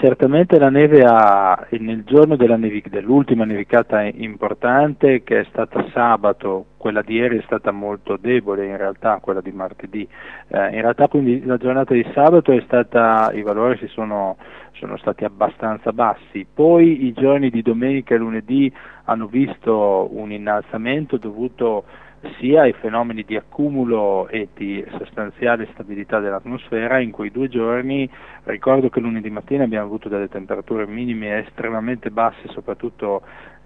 certamente la neve nel giorno dell'ultima nevicata importante, che è stata sabato, quella di ieri è stata molto debole in realtà, quella di martedì. In realtà quindi la giornata di sabato i valori sono stati abbastanza bassi, poi i giorni di domenica e lunedì hanno visto un innalzamento dovuto sia ai fenomeni di accumulo e di sostanziale stabilità dell'atmosfera. In quei 2 giorni ricordo che lunedì mattina abbiamo avuto delle temperature minime estremamente basse, soprattutto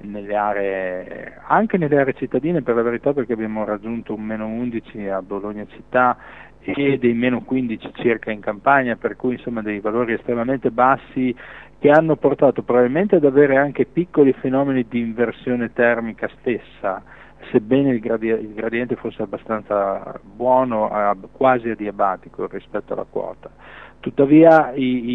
anche nelle aree cittadine, per la verità, perché abbiamo raggiunto un -11 a Bologna città e dei -15 circa in campagna, per cui insomma dei valori estremamente bassi che hanno portato probabilmente ad avere anche piccoli fenomeni di inversione termica stessa, sebbene il gradiente fosse abbastanza buono, quasi adiabatico rispetto alla quota. Tuttavia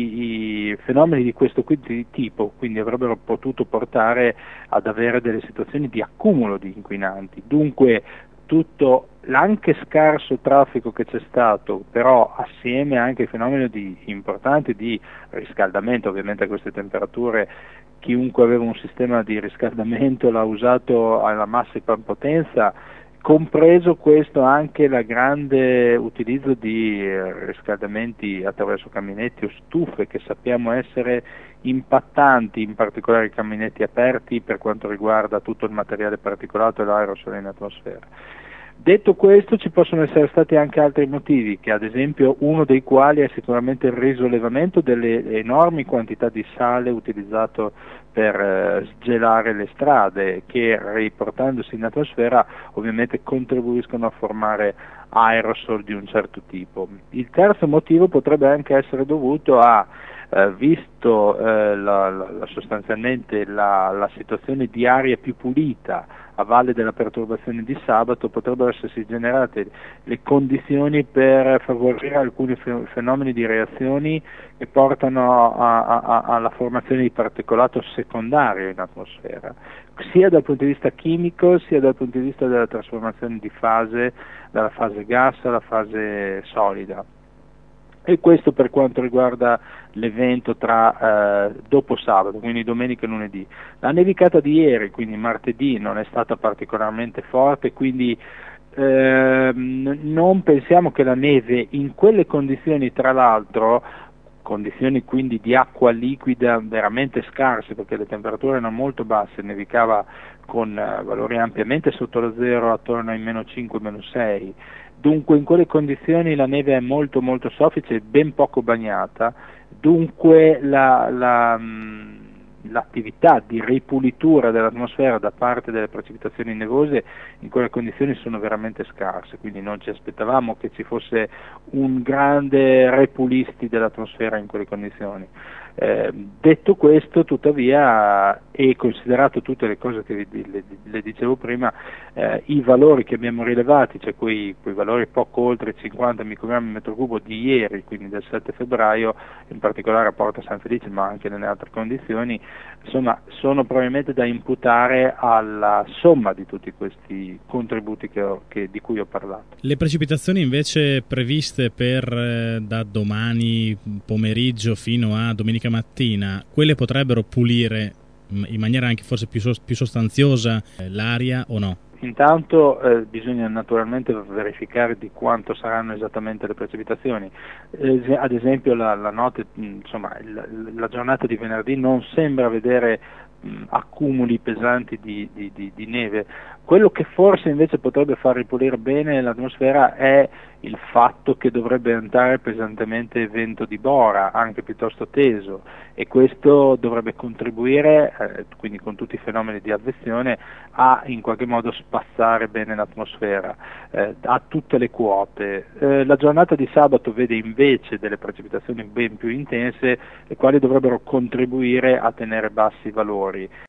i fenomeni di questo tipo quindi avrebbero potuto portare ad avere delle situazioni di accumulo di inquinanti, dunque tutto l'anche scarso traffico che c'è stato, però assieme anche ai fenomeni importanti di riscaldamento, ovviamente a queste temperature chiunque aveva un sistema di riscaldamento l'ha usato alla massima potenza, compreso questo anche il grande utilizzo di riscaldamenti attraverso caminetti o stufe, che sappiamo essere impattanti, in particolare i caminetti aperti per quanto riguarda tutto il materiale particolato e l'aerosol in atmosfera. Detto questo, ci possono essere stati anche altri motivi, che ad esempio uno dei quali è sicuramente il risollevamento delle enormi quantità di sale utilizzato per sgelare le strade, che riportandosi in atmosfera ovviamente contribuiscono a formare aerosol di un certo tipo. Il terzo motivo potrebbe anche essere dovuto a visto sostanzialmente la situazione di aria più pulita a valle della perturbazione di sabato, potrebbero essersi generate le condizioni per favorire alcuni fenomeni di reazioni che portano alla formazione di particolato secondario in atmosfera, sia dal punto di vista chimico sia dal punto di vista della trasformazione di fase, dalla fase gas alla fase solida. E questo per quanto riguarda l'evento dopo sabato, quindi domenica e lunedì. La nevicata di ieri, quindi martedì, non è stata particolarmente forte, quindi non pensiamo che la neve in quelle condizioni, tra l'altro, condizioni quindi di acqua liquida veramente scarse, perché le temperature erano molto basse, nevicava con valori ampiamente sotto lo zero, attorno ai -5, -6, dunque in quelle condizioni la neve è molto molto soffice e ben poco bagnata, dunque l'attività di ripulitura dell'atmosfera da parte delle precipitazioni nevose in quelle condizioni sono veramente scarse, quindi non ci aspettavamo che ci fosse un grande repulisti dell'atmosfera in quelle condizioni. Detto questo, tuttavia, e considerato tutte le cose che le dicevo prima, i valori che abbiamo rilevati, cioè quei valori poco oltre 50 microgrammi al metro cubo di ieri, quindi del 7 febbraio, in particolare a Porta San Felice, ma anche nelle altre condizioni, insomma, sono probabilmente da imputare alla somma di tutti questi contributi di cui ho parlato. Le precipitazioni invece previste per da domani pomeriggio fino a domenica mattina, quelle potrebbero pulire in maniera anche forse più sostanziosa l'aria o no? Intanto bisogna naturalmente verificare di quanto saranno esattamente le precipitazioni. Ad esempio la giornata di venerdì non sembra vedere accumuli pesanti di neve. Quello che forse invece potrebbe far ripulire bene l'atmosfera è il fatto che dovrebbe andare pesantemente vento di bora, anche piuttosto teso, e questo dovrebbe contribuire, quindi con tutti i fenomeni di avvezione, a in qualche modo spazzare bene l'atmosfera a tutte le quote. La giornata di sabato vede invece delle precipitazioni ben più intense, le quali dovrebbero contribuire a tenere bassi i valori.